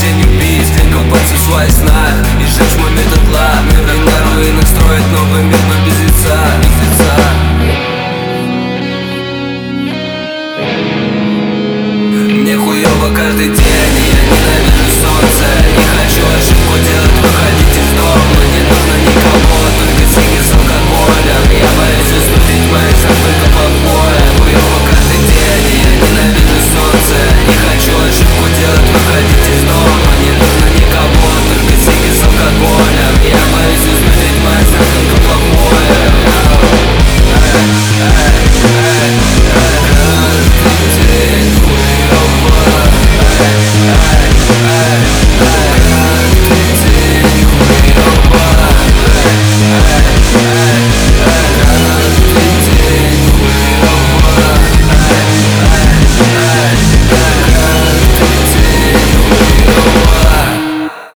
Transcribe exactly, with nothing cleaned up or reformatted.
день убить, копаться в своих снах и сжечь мой метод зла. Мир и нервы настроить новый мир, но без лица, без лица. Мне хуёво каждый день, и я ненавижу